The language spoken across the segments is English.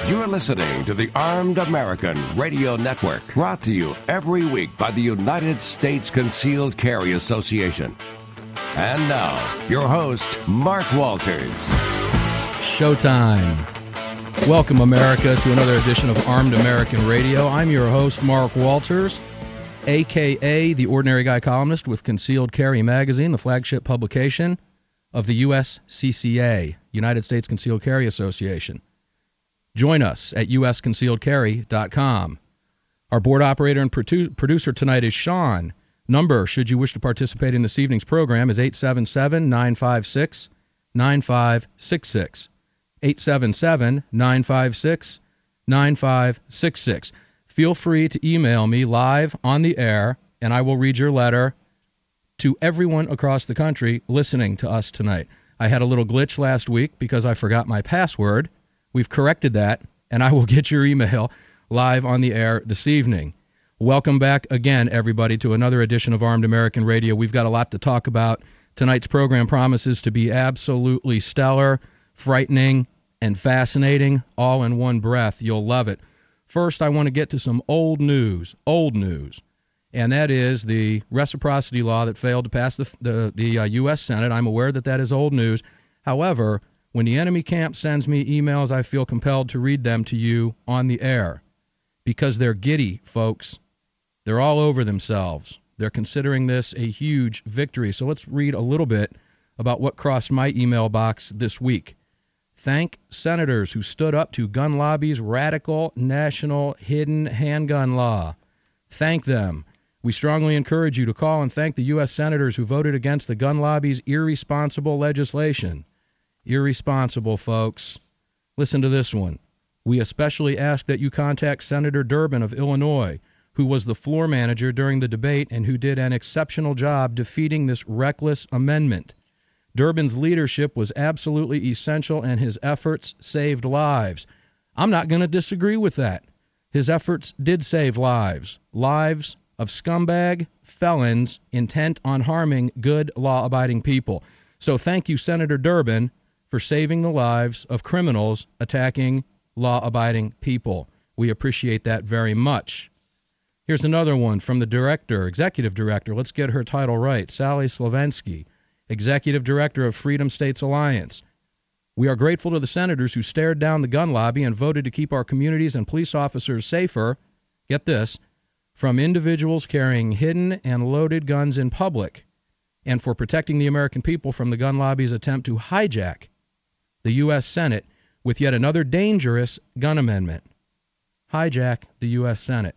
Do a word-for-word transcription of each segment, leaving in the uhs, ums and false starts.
You're listening to the Armed American Radio Network, brought to you every week by the United States Concealed Carry Association. And now, your host, Mark Walters. Showtime. Welcome, America, to another edition of Armed American Radio. I'm your host, Mark Walters, a k a the Ordinary Guy columnist with Concealed Carry Magazine, the flagship publication of the U S C C A, United States Concealed Carry Association. Join us at U S concealed carry dot com. Our board operator and produ- producer tonight is Sean. Number, should you wish to participate in this evening's program, is eight seven seven, nine five six, nine five six six. eight seven seven, nine five six, nine five six six. Feel free to email me live on the air, and I will read your letter to everyone across the country listening to us tonight. I had a little glitch last week because I forgot my password. We've corrected that, and I will get your email live on the air this evening. Welcome back again, everybody, to another edition of Armed American Radio. We've got a lot to talk about. Tonight's program promises to be absolutely stellar, frightening, and fascinating, all in one breath. You'll love it. First, I want to get to some old news, old news, and that is the reciprocity law that failed to pass the, the, the uh, U S Senate. I'm aware that that is old news. However, when the enemy camp sends me emails, I feel compelled to read them to you on the air because they're giddy, folks. They're all over themselves. They're considering this a huge victory. So let's read a little bit about what crossed my email box this week. Thank senators who stood up to gun lobby's radical national hidden handgun law. Thank them. We strongly encourage you to call and thank the U S senators who voted against the gun lobby's irresponsible legislation. Irresponsible, folks. Listen to this one. We especially ask that you contact Senator Durbin of Illinois, who was the floor manager during the debate and who did an exceptional job defeating this reckless amendment. Durbin's leadership was absolutely essential, and his efforts saved lives. I'm not going to disagree with that. His efforts did save lives, lives of scumbag felons intent on harming good, law-abiding people. So thank you, Senator Durbin, for saving the lives of criminals attacking law-abiding people. We appreciate that very much. Here's another one from the director, executive director. Let's get her title right. Sally Slavensky, executive director of Freedom States Alliance. We are grateful to the senators who stared down the gun lobby and voted to keep our communities and police officers safer, get this, from individuals carrying hidden and loaded guns in public, and for protecting the American people from the gun lobby's attempt to hijack the U S Senate with yet another dangerous gun amendment. Hijack the U S Senate.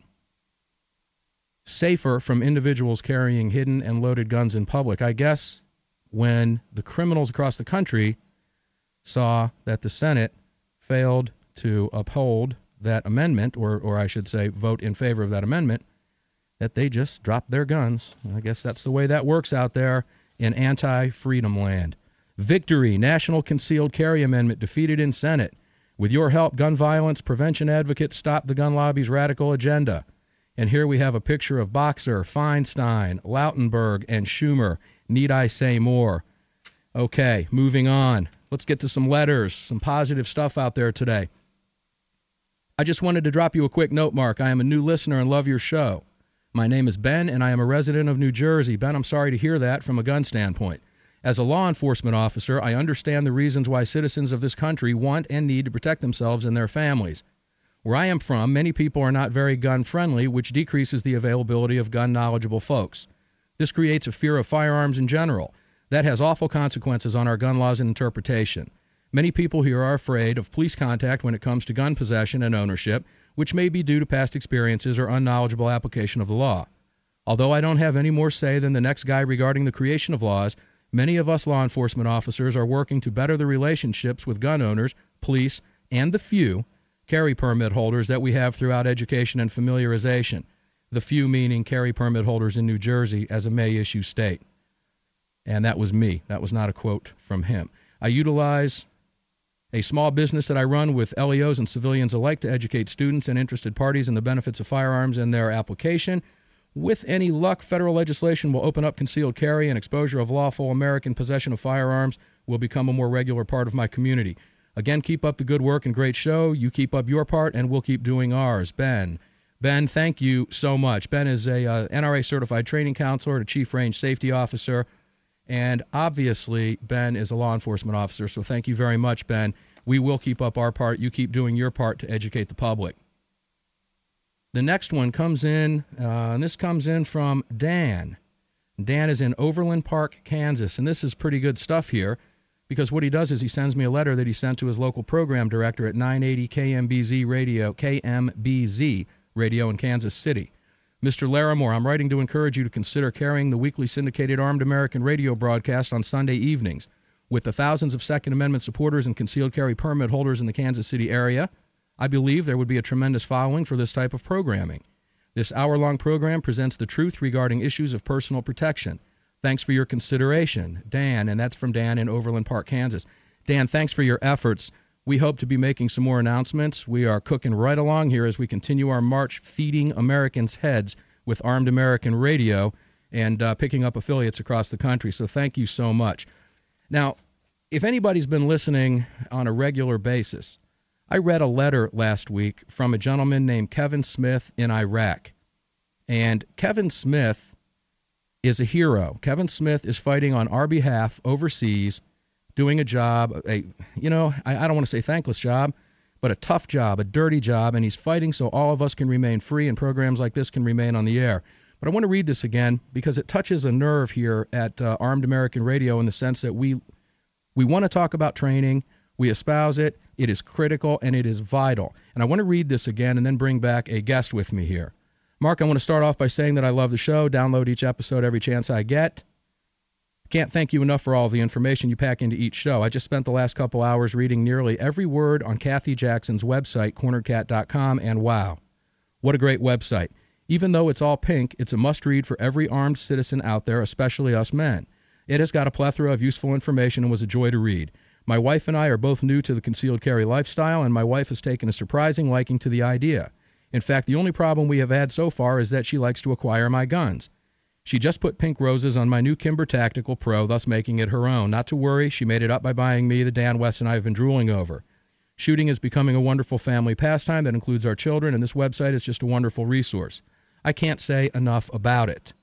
Safer from individuals carrying hidden and loaded guns in public. I guess when the criminals across the country saw that the Senate failed to uphold that amendment, or, or I should say vote in favor of that amendment, that they just dropped their guns. I guess that's the way that works out there in anti-freedom land. Victory, National Concealed Carry Amendment defeated in Senate. With your help, gun violence prevention advocates stop the gun lobby's radical agenda. And here we have a picture of Boxer, Feinstein, Lautenberg, and Schumer. Need I say more? Okay, moving on. Let's get to some letters, some positive stuff out there today. I just wanted to drop you a quick note, Mark. I am a new listener and love your show. My name is Ben, and I am a resident of New Jersey. Ben, I'm sorry to hear that from a gun standpoint. As a law enforcement officer, I understand the reasons why citizens of this country want and need to protect themselves and their families. Where I am from, many people are not very gun-friendly, which decreases the availability of gun-knowledgeable folks. This creates a fear of firearms in general. That has awful consequences on our gun laws and interpretation. Many people here are afraid of police contact when it comes to gun possession and ownership, which may be due to past experiences or unknowledgeable application of the law. Although I don't have any more say than the next guy regarding the creation of laws, many of us law enforcement officers are working to better the relationships with gun owners, police, and the few carry permit holders that we have throughout education and familiarization. The few meaning carry permit holders in New Jersey as a may-issue state. And that was me. That was not a quote from him. I utilize a small business that I run with L E Os and civilians alike to educate students and interested parties in the benefits of firearms and their application. With any luck, federal legislation will open up concealed carry, and exposure of lawful American possession of firearms will become a more regular part of my community. Again, keep up the good work and great show. You keep up your part, and we'll keep doing ours. Ben. Ben, thank you so much. Ben is a uh, N R A-certified training counselor and a chief range safety officer. And obviously, Ben is a law enforcement officer, so thank you very much, Ben. We will keep up our part. You keep doing your part to educate the public. The next one comes in, uh, and this comes in from Dan. Dan is in Overland Park, Kansas, and this is pretty good stuff here, because what he does is he sends me a letter that he sent to his local program director at nine eighty K M B Z Radio, K M B Z Radio in Kansas City. Mister Larimore, I'm writing to encourage you to consider carrying the weekly syndicated Armed American radio broadcast on Sunday evenings. With the thousands of Second Amendment supporters and concealed carry permit holders in the Kansas City area, I believe there would be a tremendous following for this type of programming. This hour-long program presents the truth regarding issues of personal protection. Thanks for your consideration, Dan, and that's from Dan in Overland Park, Kansas. Dan, thanks for your efforts. We hope to be making some more announcements. We are cooking right along here as we continue our march feeding Americans' heads with Armed American Radio and uh, picking up affiliates across the country. So thank you so much. Now, if anybody's been listening on a regular basis, I read a letter last week from a gentleman named Kevin Smith in Iraq. And Kevin Smith is a hero. Kevin Smith is fighting on our behalf overseas, doing a job, a you know, I, I don't want to say thankless job, but a tough job, a dirty job, and he's fighting so all of us can remain free and programs like this can remain on the air. But I want to read this again because it touches a nerve here at uh, Armed American Radio in the sense that we we want to talk about training, we espouse it, it is critical, and it is vital. And I want to read this again and then bring back a guest with me here. Mark, I want to start off by saying that I love the show, download each episode every chance I get. Can't thank you enough for all of the information you pack into each show. I just spent the last couple hours reading nearly every word on Kathy Jackson's website, cornered cat dot com, and wow, what a great website. Even though it's all pink, it's a must-read for every armed citizen out there, especially us men. It has got a plethora of useful information and was a joy to read. My wife and I are both new to the concealed carry lifestyle, and my wife has taken a surprising liking to the idea. In fact, the only problem we have had so far is that she likes to acquire my guns. She just put pink roses on my new Kimber Tactical Pro, thus making it her own. Not to worry, she made it up by buying me the Dan West and I have been drooling over. Shooting is becoming a wonderful family pastime that includes our children, and this website is just a wonderful resource. I can't say enough about it.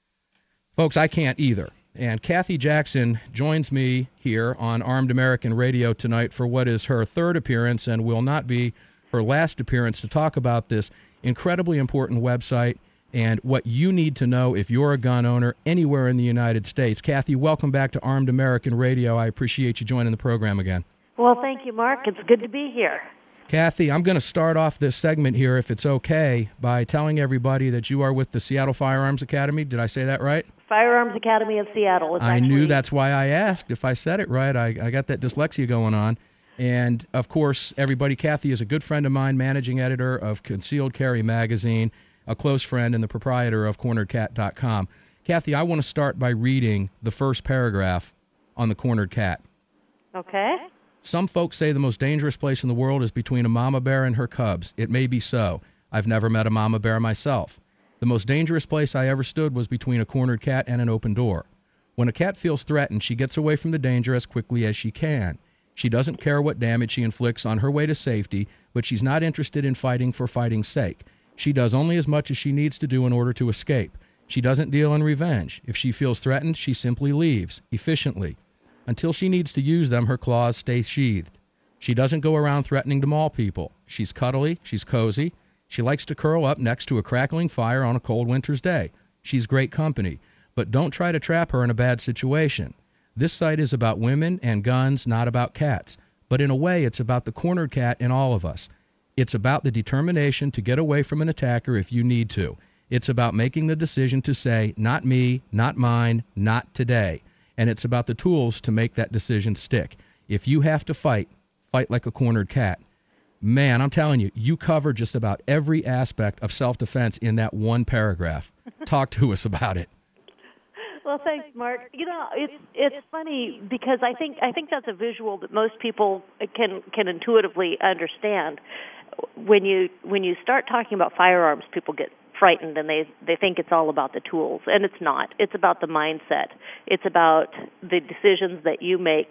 Folks, I can't either. And Kathy Jackson joins me here on Armed American Radio tonight for what is her third appearance and will not be her last appearance to talk about this incredibly important website and what you need to know if you're a gun owner anywhere in the United States. Kathy, welcome back to Armed American Radio. I appreciate you joining the program again. Well, thank you, Mark. It's good to be here. Kathy, I'm going to start off this segment here, if it's okay, by telling everybody that you are with the Seattle Firearms Academy. Did I say that right? Firearms Academy of Seattle. It's I actually... knew that's why I asked. If I said it right, I, I got that dyslexia going on. And, of course, everybody, Kathy is a good friend of mine, managing editor of Concealed Carry Magazine, a close friend and the proprietor of cornered cat dot com. Kathy, I want to start by reading the first paragraph on the Cornered Cat. Okay. Some folks say the most dangerous place in the world is between a mama bear and her cubs. It may be so. I've never met a mama bear myself. The most dangerous place I ever stood was between a cornered cat and an open door. When a cat feels threatened, she gets away from the danger as quickly as she can. She doesn't care what damage she inflicts on her way to safety, but she's not interested in fighting for fighting's sake. She does only as much as she needs to do in order to escape. She doesn't deal in revenge. If she feels threatened, she simply leaves, efficiently. Until she needs to use them, her claws stay sheathed. She doesn't go around threatening to maul people. She's cuddly, she's cozy. She likes to curl up next to a crackling fire on a cold winter's day. She's great company. But don't try to trap her in a bad situation. This site is about women and guns, not about cats. But in a way, it's about the cornered cat in all of us. It's about the determination to get away from an attacker if you need to. It's about making the decision to say, not me, not mine, not today. And it's about the tools to make that decision stick. If you have to fight, fight like a cornered cat. Man, I'm telling you, you cover just about every aspect of self-defense in that one paragraph. Talk to us about it. Well, thanks, Mark. You know, it's it's funny because I think I think that's a visual that most people can can intuitively understand. When you when you start talking about firearms, people get frightened and they, they think it's all about the tools, and it's not. It's about the mindset. It's about the decisions that you make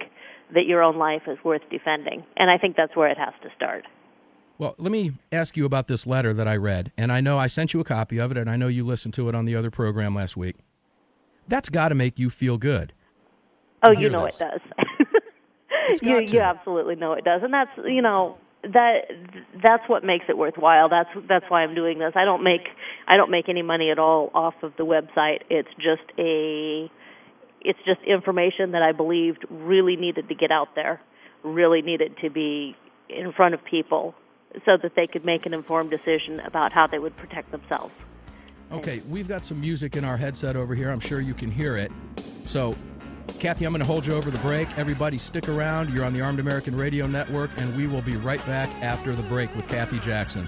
that your own life is worth defending. And I think that's where it has to start. Well, let me ask you about this letter that I read, and I know I sent you a copy of it, and I know you listened to it on the other program last week. That's got to make you feel good. Oh, you know this. it does. It's got you to. you absolutely know it does, and that's you know that that's what makes it worthwhile. That's that's why I'm doing this. I don't make I don't make any money at all off of the website. It's just a it's just information that I believed really needed to get out there, really needed to be in front of people, so that they could make an informed decision about how they would protect themselves. Okay, we've got some music in our headset over here. I'm sure you can hear it. So, Kathy, I'm going to hold you over the break. Everybody stick around. You're on the Armed American Radio Network, and we will be right back after the break with Kathy Jackson.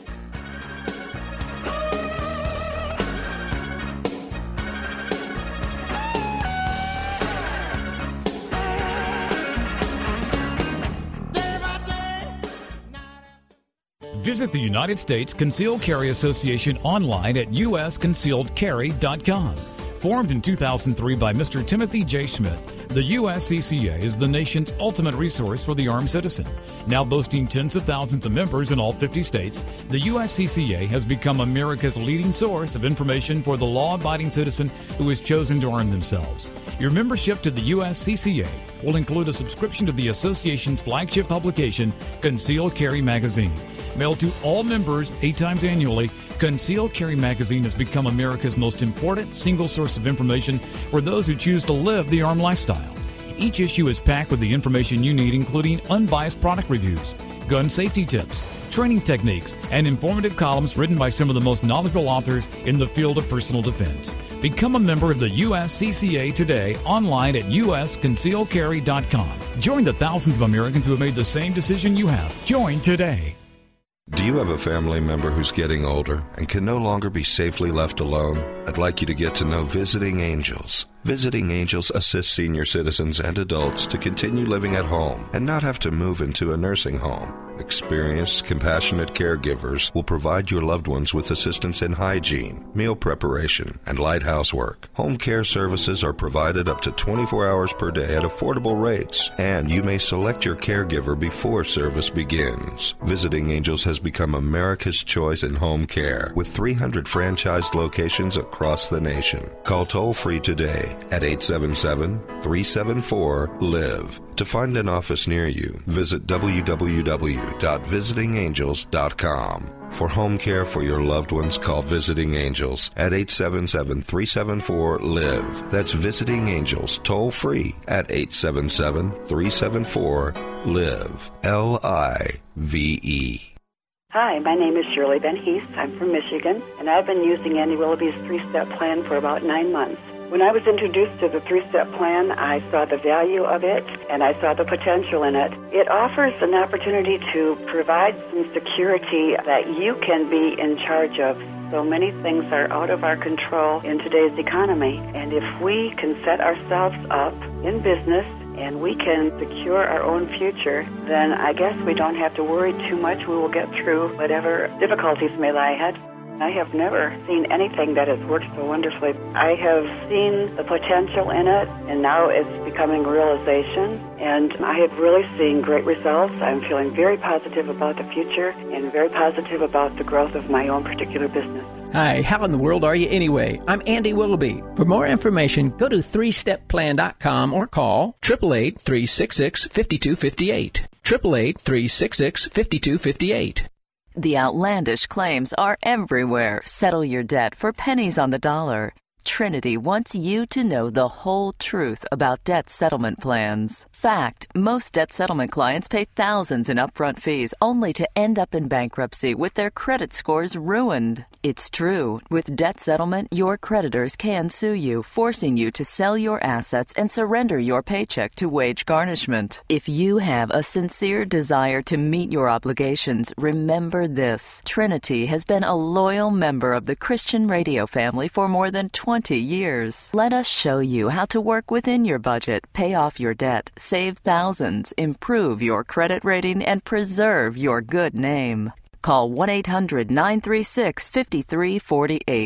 Visit the United States Concealed Carry Association online at u s concealed carry dot com. Formed in two thousand three by Mister Timothy J. Schmidt, the U S C C A is the nation's ultimate resource for the armed citizen. Now boasting tens of thousands of members in all fifty states, the U S C C A has become America's leading source of information for the law-abiding citizen who has chosen to arm themselves. Your membership to the U S C C A will include a subscription to the association's flagship publication, Concealed Carry Magazine. Mailed to all members eight times annually, Concealed Carry Magazine has become America's most important single source of information for those who choose to live the armed lifestyle. Each issue is packed with the information you need, including unbiased product reviews, gun safety tips, training techniques, and informative columns written by some of the most knowledgeable authors in the field of personal defense. Become a member of the U S C C A today online at u s concealed carry dot com. Join the thousands of Americans who have made the same decision you have. Join today. Do you have a family member who's getting older and can no longer be safely left alone? I'd like you to get to know Visiting Angels. Visiting Angels assists senior citizens and adults to continue living at home and not have to move into a nursing home. Experienced, compassionate caregivers will provide your loved ones with assistance in hygiene, meal preparation, and light housework. Home care services are provided up to twenty-four hours per day at affordable rates, and you may select your caregiver before service begins. Visiting Angels has become America's choice in home care, with three hundred franchised locations across the nation. Call toll-free today at eight seven seven, three seven four, live. To find an office near you, visit w w w dot visiting angels dot com. For home care for your loved ones, call Visiting Angels at eight seven seven, three seven four, live. That's Visiting Angels, toll-free at eight seven seven, three seven four, live. L I V E. Hi, my name is Shirley Ben Heath. I'm from Michigan, and I've been using Andy Willoughby's three-step plan for about nine months. When I was introduced to the three-step plan, I saw the value of it, and I saw the potential in it. It offers an opportunity to provide some security that you can be in charge of. So many things are out of our control in today's economy, and if we can set ourselves up in business and we can secure our own future, then I guess we don't have to worry too much. We will get through whatever difficulties may lie ahead. I have never seen anything that has worked so wonderfully. I have seen the potential in it, and now it's becoming realization, and I have really seen great results. I'm feeling very positive about the future and very positive about the growth of my own particular business. Hi, how in the world are you anyway? I'm Andy Willoughby. For more information, go to three step plan dot com or call eight eight eight, three six six, five two five eight. eight eight eight, three six six, five two five eight. The outlandish claims are everywhere. Settle your debt for pennies on the dollar. Trinity wants you to know the whole truth about debt settlement plans. Fact, most debt settlement clients pay thousands in upfront fees only to end up in bankruptcy with their credit scores ruined. It's true. With debt settlement, your creditors can sue you, forcing you to sell your assets and surrender your paycheck to wage garnishment. If you have a sincere desire to meet your obligations, remember this. Trinity has been a loyal member of the Christian radio family for more than twenty years. Let us show you how to work within your budget, pay off your debt, save thousands, improve your credit rating, and preserve your good name. Call one eight hundred, nine three six, five three four eight.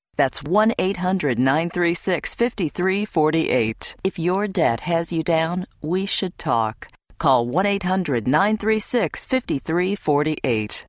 That's one eight hundred nine three six five three four eight. If your debt has you down, we should talk. Call one eight hundred nine three six five three four eight.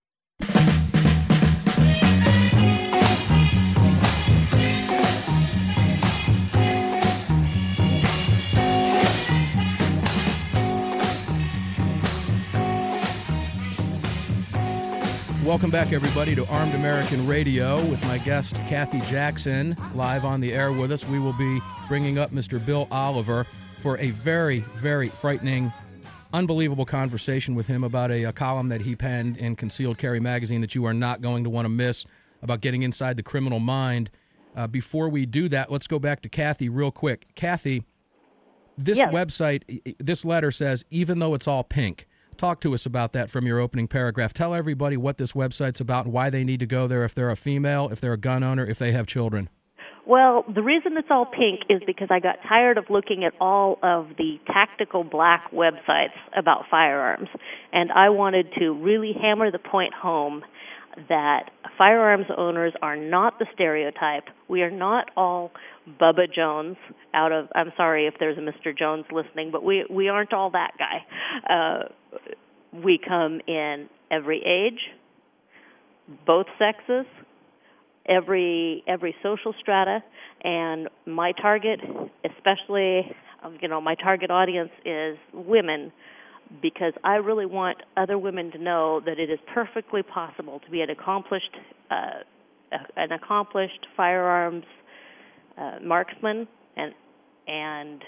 Welcome back, everybody, to Armed American Radio with my guest, Kathy Jackson, live on the air with us. We will be bringing up Mister Bill Oliver for a very, very frightening, unbelievable conversation with him about a, a column that he penned in Concealed Carry magazine that you are not going to want to miss about getting inside the criminal mind. Uh, before we do that, let's go back to Kathy real quick. Kathy, this yes. website, this letter says, even though it's all pink. Talk to us about that from your opening paragraph. Tell everybody what this website's about and why they need to go there if they're a female, if they're a gun owner, if they have children. Well, the reason it's all pink is because I got tired of looking at all of the tactical black websites about firearms, and I wanted to really hammer the point home that firearms owners are not the stereotype. We are not all Bubba Jones out of, I'm sorry if there's a Mister Jones listening, but we, we aren't all that guy. Uh, we come in every age, both sexes, every every social strata, and my target, especially, you know, my target audience is women, because I really want other women to know that it is perfectly possible to be an accomplished uh, an accomplished firearms uh, marksman and and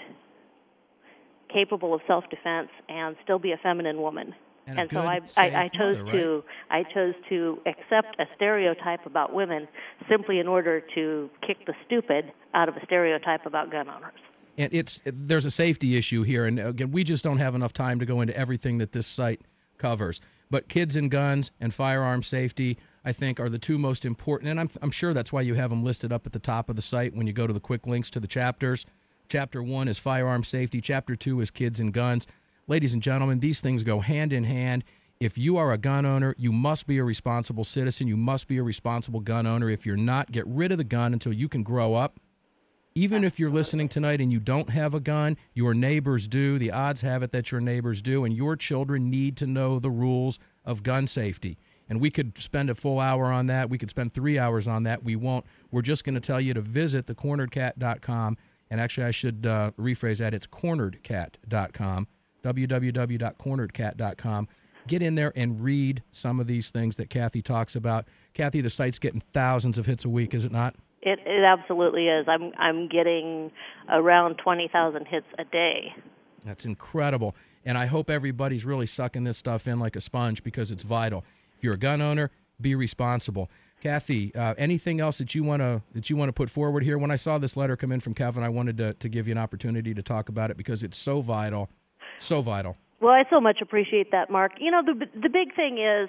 capable of self-defense and still be a feminine woman. And, and a so good, I, safe I, I chose mother, to right? I chose to accept a stereotype about women simply in order to kick the stupid out of a stereotype about gun owners. And it's there's a safety issue here, and again, we just don't have enough time to go into everything that this site covers. But kids and guns and firearm safety, I think, are the two most important, and I'm, I'm sure that's why you have them listed up at the top of the site when you go to the quick links to the chapters. Chapter one is firearm safety. Chapter two is kids and guns. Ladies and gentlemen, these things go hand in hand. If you are a gun owner, you must be a responsible citizen. You must be a responsible gun owner. If you're not, get rid of the gun until you can grow up. Even if you're listening tonight and you don't have a gun, your neighbors do. The odds have it that your neighbors do, and your children need to know the rules of gun safety. And we could spend a full hour on that. We could spend three hours on that. We won't. We're just going to tell you to visit the cornered cat dot com. And actually, I should uh, rephrase that. It's cornered cat dot com. w w w dot cornered cat dot com. Get in there and read some of these things that Kathy talks about. Kathy, the site's getting thousands of hits a week, is it not? It, it absolutely is. I'm I'm getting around twenty thousand hits a day. That's incredible. And I hope everybody's really sucking this stuff in like a sponge because it's vital. If you're a gun owner, be responsible. Kathy, uh, anything else that you want to that you want to put forward here? When I saw this letter come in from Kevin, I wanted to, to give you an opportunity to talk about it because it's so vital. So vital. Well, I so much appreciate that, Mark. You know, the the big thing is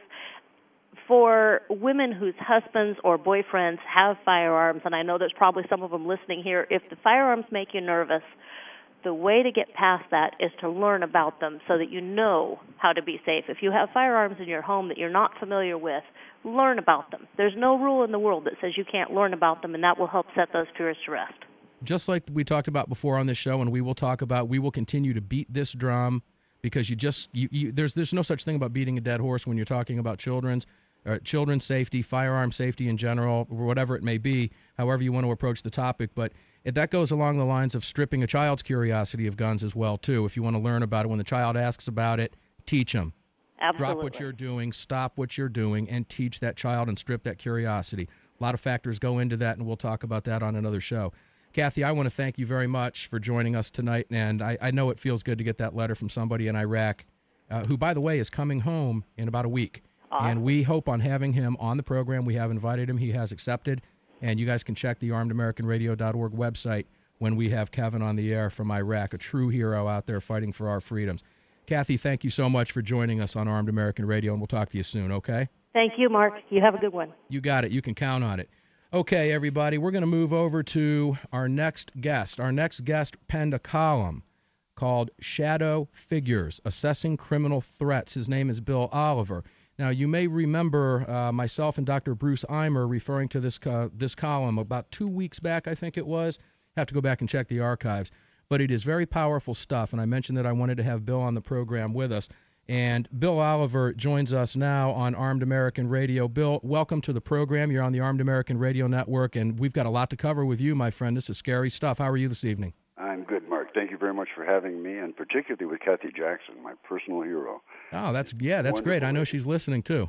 for women whose husbands or boyfriends have firearms, and I know there's probably some of them listening here, if the firearms make you nervous, the way to get past that is to learn about them so that you know how to be safe. If you have firearms in your home that you're not familiar with, learn about them. There's no rule in the world that says you can't learn about them, and that will help set those fears to rest. Just like we talked about before on this show, and we will talk about, we will continue to beat this drum because you just you, you there's there's no such thing about beating a dead horse when you're talking about children's uh, children's safety, firearm safety in general, or whatever it may be, however you want to approach the topic. But it, that goes along the lines of stripping a child's curiosity of guns as well too. If you want to learn about it, when the child asks about it, teach them. Absolutely. Drop what you're doing, stop what you're doing, and teach that child and strip that curiosity. A lot of factors go into that, and we'll talk about that on another show. Kathy, I want to thank you very much for joining us tonight, and I, I know it feels good to get that letter from somebody in Iraq, uh, who, by the way, is coming home in about a week. Awesome. And we hope on having him on the program. We have invited him. He has accepted, and you guys can check the armed american radio dot org website when we have Kevin on the air from Iraq, a true hero out there fighting for our freedoms. Kathy, thank you so much for joining us on Armed American Radio, and we'll talk to you soon, okay? Thank you, Mark. You have a good one. You got it. You can count on it. Okay, everybody, we're going to move over to our next guest. Our next guest penned a column called Shadow Figures, Assessing Criminal Threats. His name is Bill Oliver. Now, you may remember uh, myself and Doctor Bruce Eimer referring to this uh, this column about two weeks back, I think it was. Have to go back and check the archives. But it is very powerful stuff, and I mentioned that I wanted to have Bill on the program with us. And Bill Oliver joins us now on Armed American Radio. Bill, welcome to the program. You're on the Armed American Radio Network, and we've got a lot to cover with you, my friend. This is scary stuff. How are you this evening? I'm good, Mark. Thank you very much for having me, and particularly with Kathy Jackson, my personal hero. Oh, that's yeah, that's Wonderful great. I know lady. she's listening too.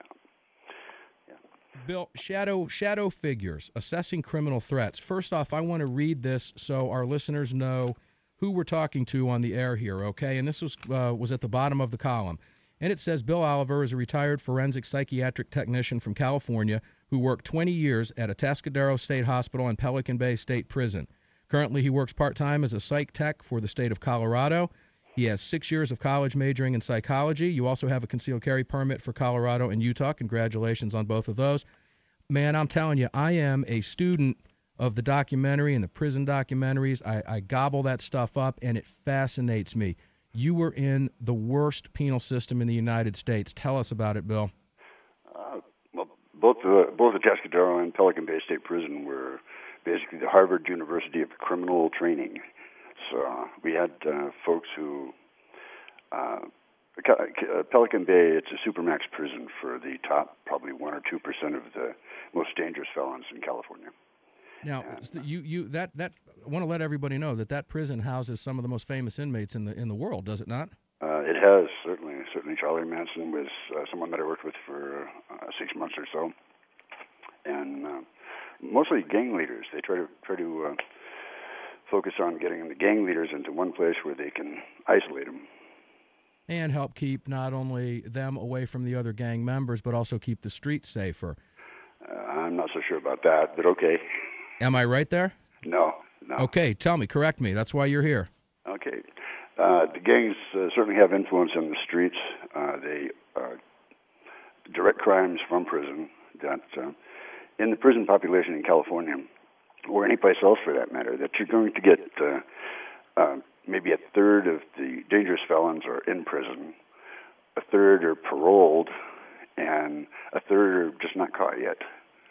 Yeah. Bill, shadow shadow figures, assessing criminal threats. First off, I want to read this so our listeners know who we're talking to on the air here, okay? And this was uh, was at the bottom of the column. And it says, Bill Oliver is a retired forensic psychiatric technician from California who worked twenty years at Atascadero State Hospital and Pelican Bay State Prison. Currently, he works part-time as a psych tech for the state of Colorado. He has six years of college majoring in psychology. You also have a concealed carry permit for Colorado and Utah. Congratulations on both of those. Man, I'm telling you, I am a student of the documentary and the prison documentaries. I, I gobble that stuff up, and it fascinates me. You were in the worst penal system in the United States. Tell us about it, Bill. Uh, well, both the both the Atascadero and Pelican Bay State Prison were basically the Harvard University of criminal training. So uh, we had uh, folks who, uh, Pelican Bay, it's a supermax prison for the top probably one or two percent of the most dangerous felons in California. Now, you you that that I want to let everybody know that that prison houses some of the most famous inmates in the in the world, does it not? Uh, it has, certainly. Certainly, Charlie Manson was uh, someone that I worked with for uh, six months or so, and uh, mostly gang leaders. They try to try to uh, focus on getting the gang leaders into one place where they can isolate them. And help keep not only them away from the other gang members, but also keep the streets safer. Uh, I'm not so sure about that, but okay. Am I right there? No, no. Okay, tell me, correct me. That's why you're here. Okay. Uh, the gangs uh, certainly have influence on the streets. Uh, they uh, direct crimes from prison that uh, in the prison population in California, or any place else for that matter, that you're going to get uh, uh, maybe a third of the dangerous felons are in prison, a third are paroled, and a third are just not caught yet.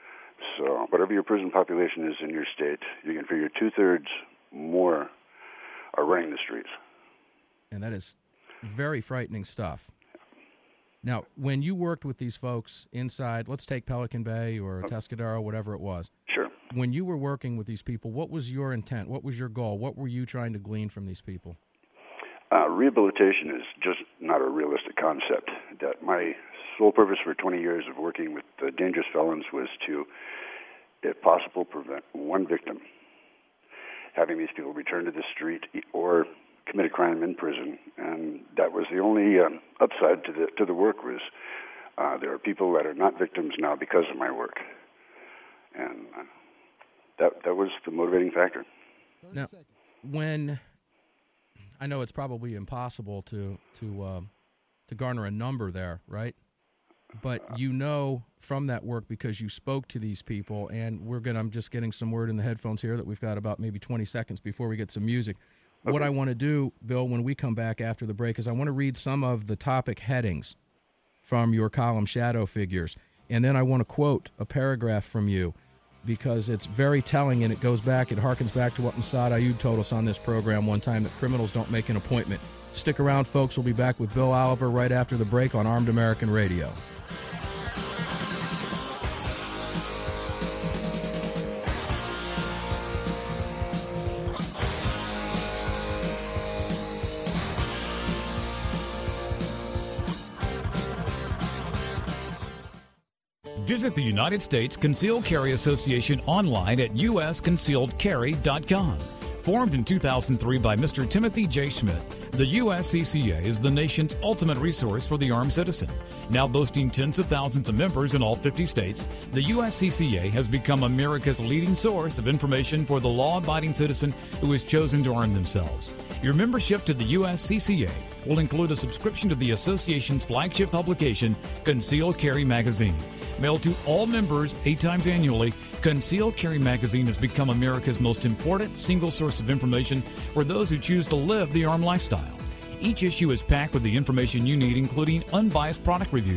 So whatever your prison population is in your state, you can figure two-thirds more are running the streets. And that is very frightening stuff. Now, when you worked with these folks inside, let's take Pelican Bay or Atascadero, whatever it was. Sure. When you were working with these people, what was your intent? What was your goal? What were you trying to glean from these people? Uh, rehabilitation is just not a realistic concept. That my sole purpose for twenty years of working with uh, dangerous felons was to, if possible, prevent one victim, having these people return to the street or commit a crime in prison. And that was the only um, upside to the to the work was uh, there are people that are not victims now because of my work. And uh, that that was the motivating factor. Now, when I know it's probably impossible to to uh, to garner a number there, right? But you know from that work because you spoke to these people, and we're gonna. I'm just getting some word in the headphones here that we've got about maybe twenty seconds before we get some music. Okay. What I want to do, Bill, when we come back after the break, is I want to read some of the topic headings from your column, Shadow Figures, and then I want to quote a paragraph from you, because it's very telling, and it goes back, it harkens back to what Massad Ayub told us on this program one time, that criminals don't make an appointment. Stick around, folks. We'll be back with Bill Oliver right after the break on Armed American Radio. Visit the United States Concealed Carry Association online at U S concealed carry dot com. Formed in two thousand three by Mister Timothy J. Schmidt, the U S C C A is the nation's ultimate resource for the armed citizen. Now boasting tens of thousands of members in all fifty states, the U S C C A has become America's leading source of information for the law-abiding citizen who has chosen to arm themselves. Your membership to the U S C C A will include a subscription to the association's flagship publication, Concealed Carry Magazine. Mailed to all members eight times annually, Concealed Carry Magazine has become America's most important single source of information for those who choose to live the armed lifestyle. Each issue is packed with the information you need, including unbiased product reviews,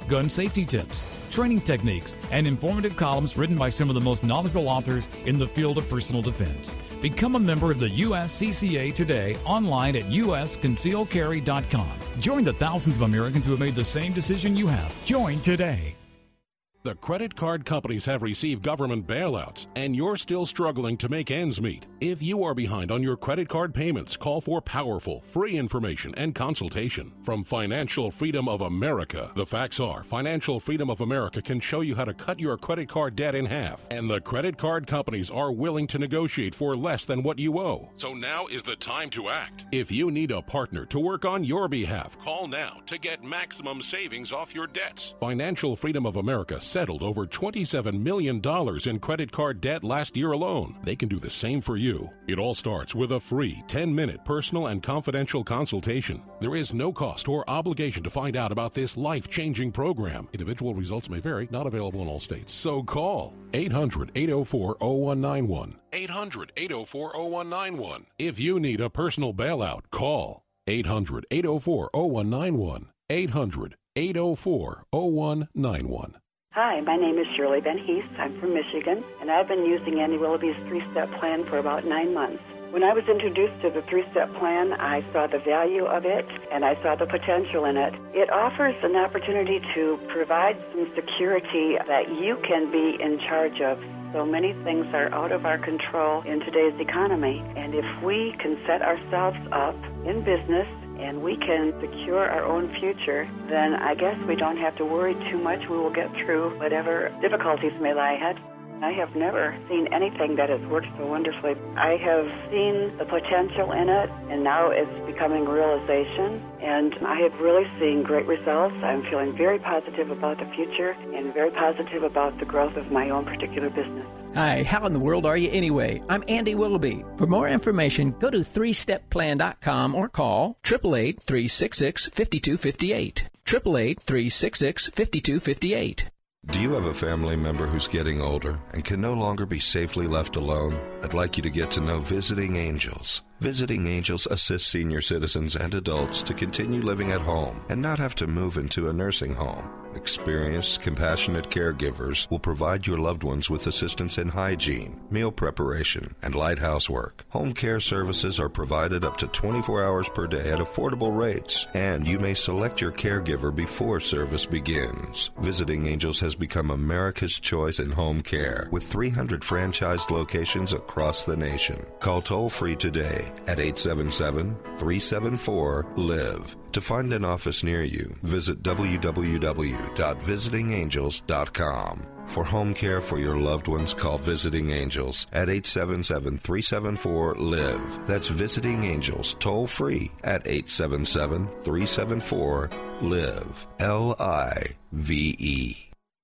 gun safety tips, training techniques, and informative columns written by some of the most knowledgeable authors in the field of personal defense. Become a member of the U S C C A today online at U S conceal carry dot com. Join the thousands of Americans who have made the same decision you have. Join today. The credit card companies have received government bailouts, and you're still struggling to make ends meet. If you are behind on your credit card payments, call for powerful, free information and consultation from Financial Freedom of America. The facts are, Financial Freedom of America can show you how to cut your credit card debt in half, and the credit card companies are willing to negotiate for less than what you owe. So now is the time to act. If you need a partner to work on your behalf, call now to get maximum savings off your debts. Financial Freedom of America settled over twenty-seven million dollars in credit card debt last year alone. They can do the same for you. It all starts with a free ten-minute personal and confidential consultation. There is no cost or obligation to find out about this life-changing program. Individual results may vary, not available in all states. So call eight hundred, eight oh four, oh one nine one. eight hundred, eight oh four, oh one nine one. If you need a personal bailout, call eight hundred, eight oh four, oh one nine one. eight hundred, eight oh four, oh one nine one. Hi, my name is Shirley Van Hees. I'm from Michigan, and I've been using Andy Willoughby's three-step plan for about nine months. When I was introduced to the three-step plan, I saw the value of it, and I saw the potential in it. It offers an opportunity to provide some security that you can be in charge of. So many things are out of our control in today's economy, and if we can set ourselves up in business and we can secure our own future, then I guess we don't have to worry too much. We will get through whatever difficulties may lie ahead. I have never seen anything that has worked so wonderfully. I have seen the potential in it, and now it's becoming realization, and I have really seen great results. I'm feeling very positive about the future and very positive about the growth of my own particular business. Hi, how in the world are you anyway? I'm Andy Willoughby. For more information, go to three step plan dot com or call eight eight eight, three six six, five two five eight. eight eight eight, three six six, five two five eight. Do you have a family member who's getting older and can no longer be safely left alone? I'd like you to get to know Visiting Angels. Visiting Angels assists senior citizens and adults to continue living at home and not have to move into a nursing home. Experienced, compassionate caregivers will provide your loved ones with assistance in hygiene, meal preparation, and light housework. Home care services are provided up to twenty-four hours per day at affordable rates, and you may select your caregiver before service begins. Visiting Angels has become America's choice in home care, with three hundred franchised locations across the nation. Call toll-free today at eight seven seven, three seven four, live. To find an office near you, visit w w w dot visiting angels dot com. For home care for your loved ones, call Visiting Angels at eight seven seven, three seven four, live. That's Visiting Angels, toll free at eight seven seven, three seven four, live. L I V E.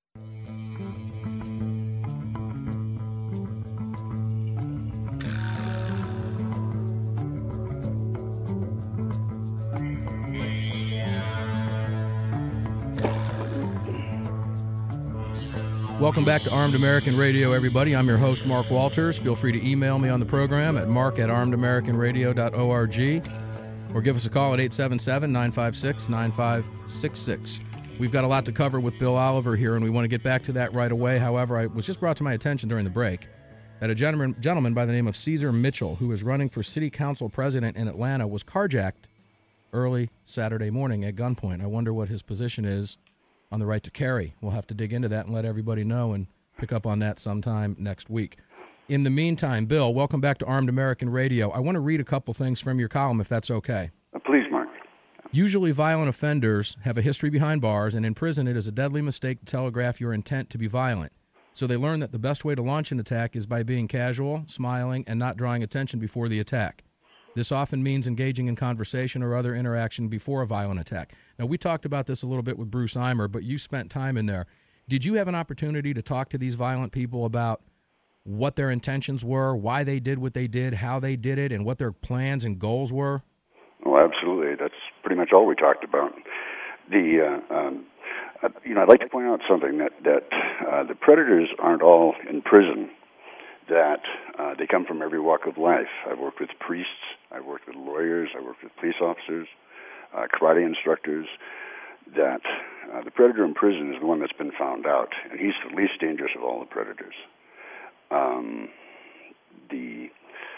Welcome back to Armed American Radio, everybody. I'm your host, Mark Walters. Feel free to email me on the program at mark at armed american radio dot org or give us a call at eight seven seven, nine five six, nine five six six. We've got a lot to cover with Bill Oliver here, and we want to get back to that right away. However, I was just brought to my attention during the break that a gentleman, gentleman by the name of Caesar Mitchell, who is running for city council president in Atlanta, was carjacked early Saturday morning at gunpoint. I wonder what his position is on the right to carry. We'll have to dig into that and let everybody know and pick up on that sometime next week. In the meantime, Bill, welcome back to Armed American Radio. I want to read a couple things from your column, if that's okay. Uh, please, Mark. Usually violent offenders have a history behind bars, and in prison it is a deadly mistake to telegraph your intent to be violent. So they learn that the best way to launch an attack is by being casual, smiling, and not drawing attention before the attack. This often means engaging in conversation or other interaction before a violent attack. Now, we talked about this a little bit with Bruce Eimer, but you spent time in there. Did you have an opportunity to talk to these violent people about what their intentions were, why they did what they did, how they did it, and what their plans and goals were? Oh, absolutely. That's pretty much all we talked about. The, uh, um, uh, you know, I'd like to point out something, that, that uh, the predators aren't all in prison, that uh, they come from every walk of life. I've worked with priests, I've worked with lawyers, I've worked with police officers, uh, karate instructors, that Uh, the predator in prison is the one that's been found out, and he's the least dangerous of all the predators. Um, the,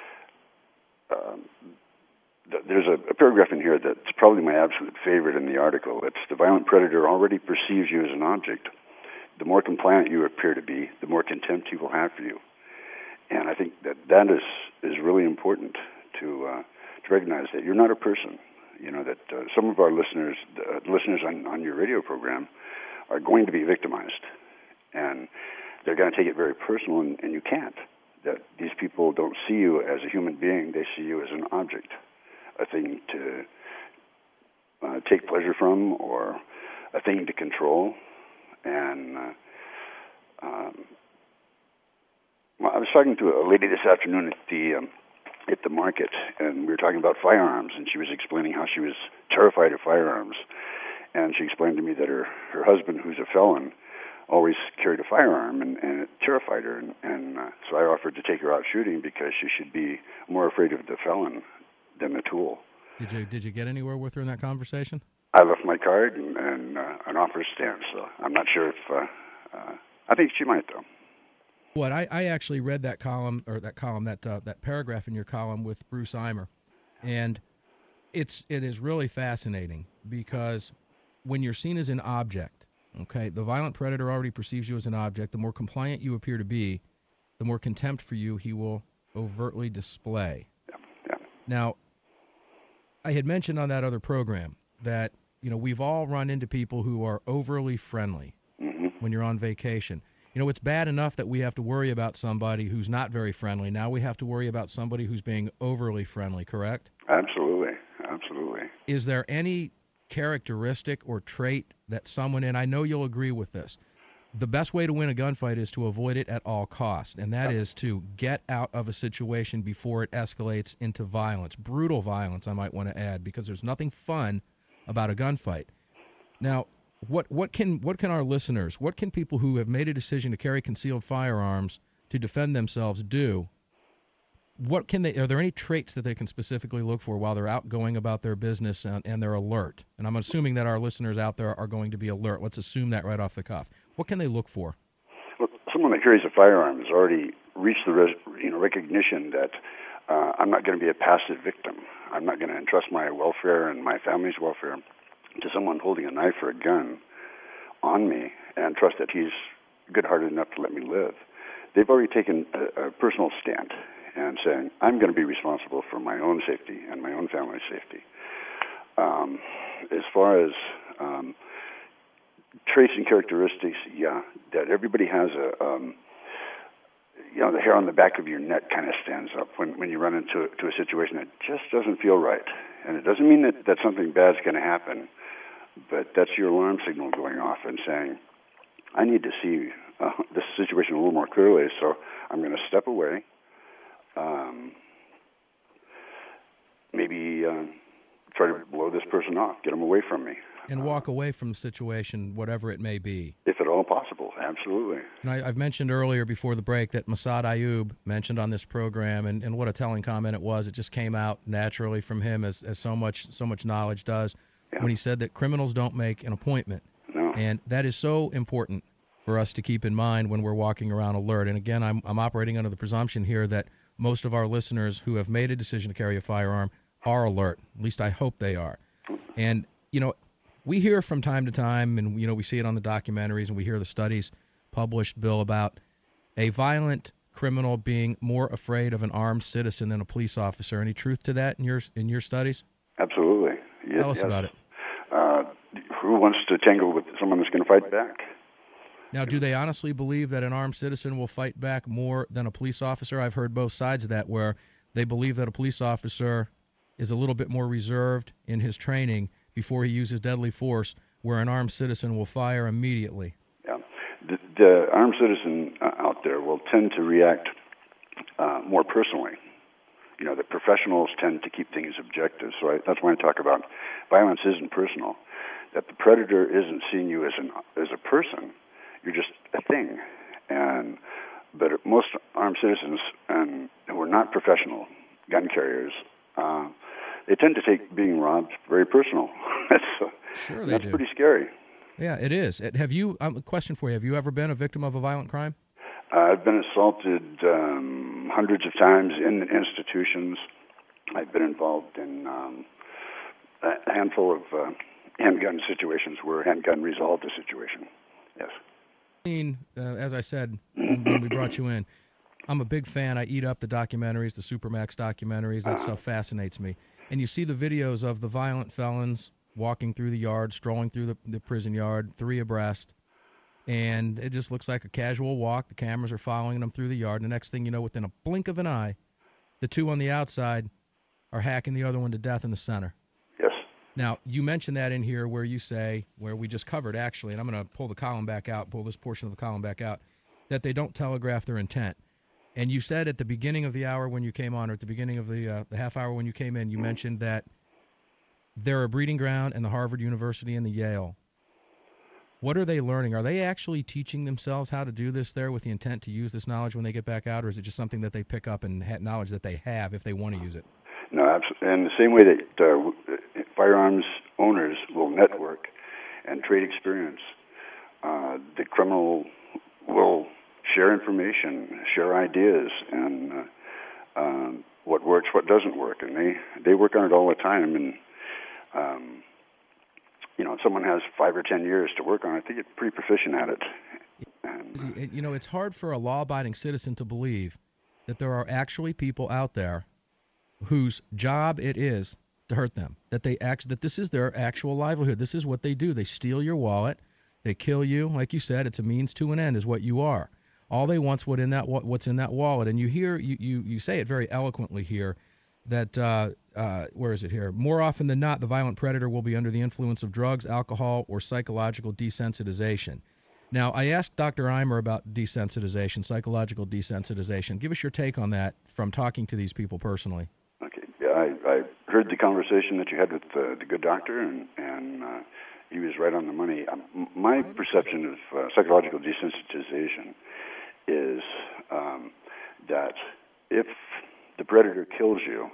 um, the there's a, a paragraph in here that's probably my absolute favorite in the article. It's the violent predator already perceives you as an object. The more compliant you appear to be, the more contempt he will have for you. And I think that that is, is really important to uh, to recognize that you're not a person. You know, that uh, some of our listeners, uh, listeners on, on your radio program, are going to be victimized. And they're going to take it very personal, and, and you can't. That these people don't see you as a human being. They see you as an object, a thing to uh, take pleasure from, or a thing to control. And uh, um, well, I was talking to a lady this afternoon at the um, at the market, and we were talking about firearms, and she was explaining how she was terrified of firearms. And she explained to me that her, her husband, who's a felon, always carried a firearm, and, and it terrified her. And, and uh, so I offered to take her out shooting because she should be more afraid of the felon than the tool. Did you did you get anywhere with her in that conversation? I left my card and, and uh, an offer stands, so I'm not sure if, uh, uh, I think she might, though. What I, I actually read that column, or that column, that uh, that paragraph in your column with Bruce Eimer, and it's it is really fascinating because when you're seen as an object, okay, the violent predator already perceives you as an object. The more compliant you appear to be, the more contempt for you he will overtly display. Yeah, yeah. Now, I had mentioned on that other program that, you know, we've all run into people who are overly friendly mm-hmm. when you're on vacation. You know, it's bad enough that we have to worry about somebody who's not very friendly. Now we have to worry about somebody who's being overly friendly, correct? Absolutely, absolutely. Is there any characteristic or trait that someone, and I know you'll agree with this, the best way to win a gunfight is to avoid it at all costs, and that is to get out of a situation before it escalates into violence, brutal violence, I might want to add, because there's nothing fun about a gunfight. Now, what what can what can our listeners, what can people who have made a decision to carry concealed firearms to defend themselves do? What can they? Are there any traits that they can specifically look for while they're out going about their business and, and they're alert? And I'm assuming that our listeners out there are going to be alert. Let's assume that right off the cuff. What can they look for? Well, someone that carries a firearm has already reached the res- you know recognition that uh, I'm not going to be a passive victim. I'm not going to entrust my welfare and my family's welfare to someone holding a knife or a gun on me and trust that he's good-hearted enough to let me live. They've already taken a, a personal stand and saying, I'm going to be responsible for my own safety and my own family's safety. Um, as far as um, traits and characteristics, yeah, that everybody has a, um, you know, the hair on the back of your neck kind of stands up when, when you run into to a situation that just doesn't feel right. And it doesn't mean that, that something bad's going to happen, but that's your alarm signal going off and saying, I need to see uh, this situation a little more clearly, so I'm going to step away, um, maybe uh, try to blow this person off, get them away from me. And walk away from the situation, whatever it may be. If at all possible, absolutely. And I, I've mentioned earlier before the break that Massad Ayoob mentioned on this program, and, and what a telling comment it was. It just came out naturally from him, as, as so much so much knowledge does, yeah. when he said that criminals don't make an appointment. No. And that is so important for us to keep in mind when we're walking around alert. And again, I'm, I'm operating under the presumption here that most of our listeners who have made a decision to carry a firearm are alert. At least I hope they are. And, you know, we hear from time to time, and, you know, we see it on the documentaries, and we hear the studies published, Bill, about a violent criminal being more afraid of an armed citizen than a police officer. Any truth to that in your in your studies? Absolutely. Yes, Tell us yes. about it. Uh, who wants to tangle with someone that's going to fight back? Now, do they honestly believe that an armed citizen will fight back more than a police officer? I've heard both sides of that, where they believe that a police officer is a little bit more reserved in his training before he uses deadly force, where an armed citizen will fire immediately. Yeah. The, the armed citizen uh, out there will tend to react uh, more personally. You know, the professionals tend to keep things objective. So I, that's why I talk about violence isn't personal, that the predator isn't seeing you as an as a person. You're just a thing. And but most armed citizens and who are not professional gun carriers, uh, they tend to take being robbed very personal. that's uh, sure they that's do. pretty scary. Yeah, it is. It, have you? Um, a question for you: have you ever been a victim of a violent crime? Uh, I've been assaulted um, hundreds of times in institutions. I've been involved in um, a handful of uh, handgun situations where a handgun resolved a situation. Yes. Uh, as I said when we brought you in, I'm a big fan. I eat up the documentaries, the Supermax documentaries. That uh, stuff fascinates me. And you see the videos of the violent felons walking through the yard, strolling through the, the prison yard, three abreast, and it just looks like a casual walk. The cameras are following them through the yard. And the next thing you know, within a blink of an eye, the two on the outside are hacking the other one to death in the center. Yes. Now, you mentioned that in here where you say, where we just covered actually, and I'm going to pull the column back out, pull this portion of the column back out, that they don't telegraph their intent. And you said at the beginning of the hour when you came on, or at the beginning of the uh, the half hour when you came in, you mm-hmm. mentioned that they're a breeding ground in the Harvard University and the Yale. What are they learning? Are they actually teaching themselves how to do this there with the intent to use this knowledge when they get back out, or is it just something that they pick up and ha- knowledge that they have if they want to use it? No, absolutely. In the same way that uh, firearms owners will network and trade experience, uh, the criminal will share information, share ideas, and uh, um, what works, what doesn't work, and they, they work on it all the time. And um, you know, if someone has five or ten years to work on it, they get pretty proficient at it. And, you know, it's hard for a law-abiding citizen to believe that there are actually people out there whose job it is to hurt them, that they act, that this is their actual livelihood. This is what they do. They steal your wallet. They kill you. Like you said, it's a means to an end is what you are. All they want's what in that what's in that wallet. And you hear you, you, you say it very eloquently here that uh, uh, where is it here? More often than not, the violent predator will be under the influence of drugs, alcohol, or psychological desensitization. Now, I asked Doctor Eimer about desensitization, psychological desensitization. Give us your take on that from talking to these people personally. Okay. Yeah, I, I heard the conversation that you had with uh, the good doctor, and, and uh, he was right on the money. Um, my perception of uh, psychological desensitization is um, that if the predator kills you,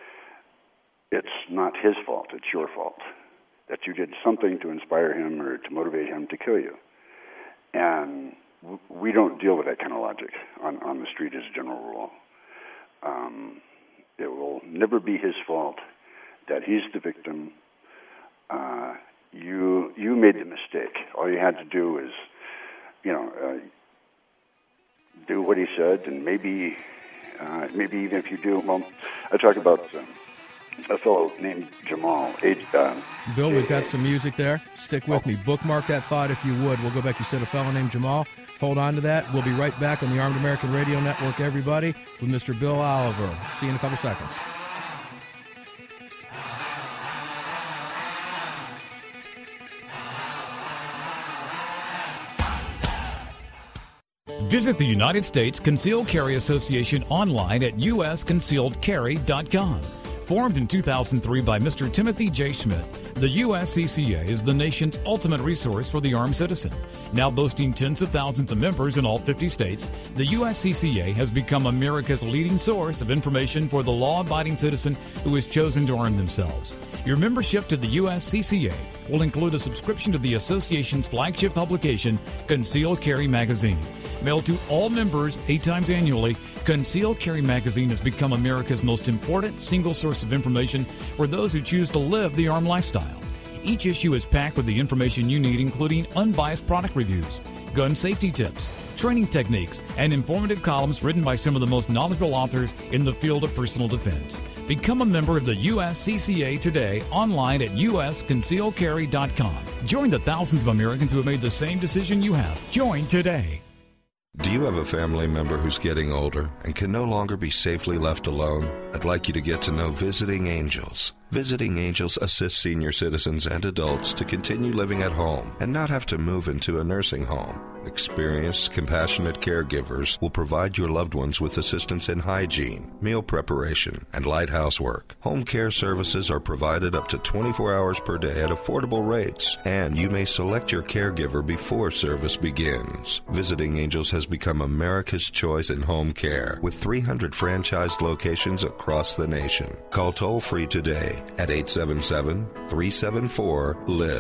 it's not his fault, it's your fault, that you did something to inspire him or to motivate him to kill you. And w- we don't deal with that kind of logic on, on the street as a general rule. Um, it will never be his fault that he's the victim. Uh, you you made the mistake. All you had to do is, you know, uh, do what he said, and maybe uh, maybe even if you do, well, I talk about um, a fellow named Jamal. Age, uh, Bill, we've got some music there. Stick with me. Bookmark that thought if you would. We'll go back. You said a fellow named Jamal. Hold on to that. We'll be right back on the Armed American Radio Network, everybody, with Mister Bill Oliver. See you in a couple seconds. Visit the United States Concealed Carry Association online at U S concealed carry dot com. Formed in two thousand three by Mister Timothy J. Schmidt, the U S C C A is the nation's ultimate resource for the armed citizen. Now boasting tens of thousands of members in all fifty states, the U S C C A has become America's leading source of information for the law-abiding citizen who has chosen to arm themselves. Your membership to the U S C C A will include a subscription to the association's flagship publication, Concealed Carry Magazine. Mailed to all members eight times annually, Concealed Carry Magazine has become America's most important single source of information for those who choose to live the armed lifestyle. Each issue is packed with the information you need, including unbiased product reviews, gun safety tips, training techniques, and informative columns written by some of the most knowledgeable authors in the field of personal defense. Become a member of the U S C C A today online at U S concealed carry dot com. Join the thousands of Americans who have made the same decision you have. Join today. Do you have a family member who's getting older and can no longer be safely left alone? I'd like you to get to know Visiting Angels. Visiting Angels assists senior citizens and adults to continue living at home and not have to move into a nursing home. Experienced, compassionate caregivers will provide your loved ones with assistance in hygiene, meal preparation, and light housework. Home care services are provided up to twenty-four hours per day at affordable rates, and you may select your caregiver before service begins. Visiting Angels has become America's choice in home care, with three hundred franchised locations across the nation. Call toll-free today at eight seven seven, three seven four, L I V E.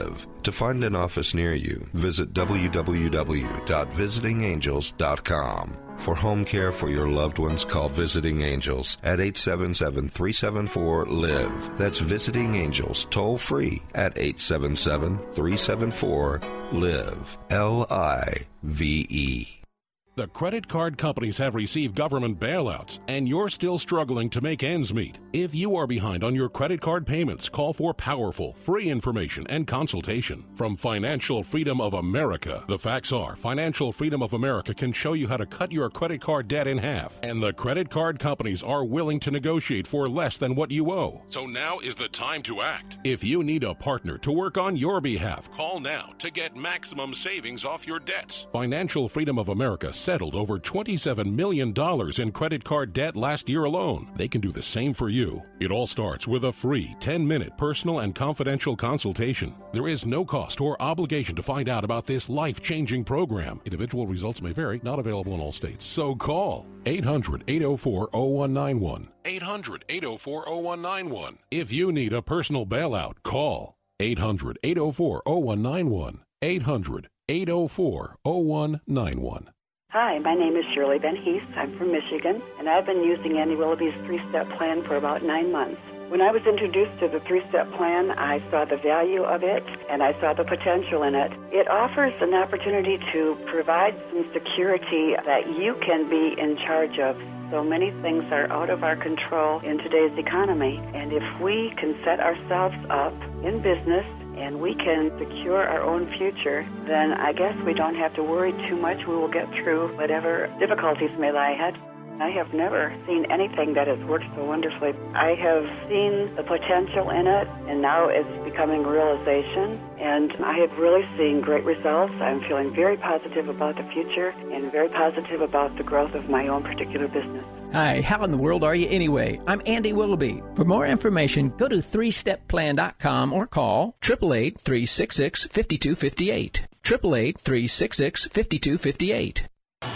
To find an office near you, visit w w w dot visiting angels dot com. For home care for your loved ones, call Visiting Angels at eight seven seven, three seven four, live. That's Visiting Angels, toll free at eight seven seven, three seven four, live. L I V E. The credit card companies have received government bailouts, and you're still struggling to make ends meet. If you are behind on your credit card payments, call for powerful, free information and consultation from Financial Freedom of America. The facts are, Financial Freedom of America can show you how to cut your credit card debt in half, and the credit card companies are willing to negotiate for less than what you owe. So now is the time to act. If you need a partner to work on your behalf, call now to get maximum savings off your debts. Financial Freedom of America settled over twenty-seven million dollars in credit card debt last year alone. They can do the same for you. It all starts with a free ten-minute personal and confidential consultation. There is no cost or obligation to find out about this life-changing program. Individual results may vary, not available in all states. So call eight hundred, eight oh four, oh one nine one. eight hundred, eight oh four, oh one nine one. If you need a personal bailout, call eight hundred, eight oh four, oh one nine one. eight hundred, eight oh four, oh one nine one. Hi, my name is Shirley Ben Heath. I'm from Michigan, and I've been using Andy Willoughby's three-step plan for about nine months. When I was introduced to the three-step plan, I saw the value of it, and I saw the potential in it. It offers an opportunity to provide some security that you can be in charge of. So many things are out of our control in today's economy, and if we can set ourselves up in business and we can secure our own future, then I guess we don't have to worry too much. We will get through whatever difficulties may lie ahead. I have never seen anything that has worked so wonderfully. I have seen the potential in it, and now it's becoming realization, and I have really seen great results. I'm feeling very positive about the future and very positive about the growth of my own particular business. Hi, how in the world are you anyway? I'm Andy Willoughby. For more information, go to three step plan dot com or call eight eight eight, three six six, five two five eight. eight eight eight, three six six, five two five eight.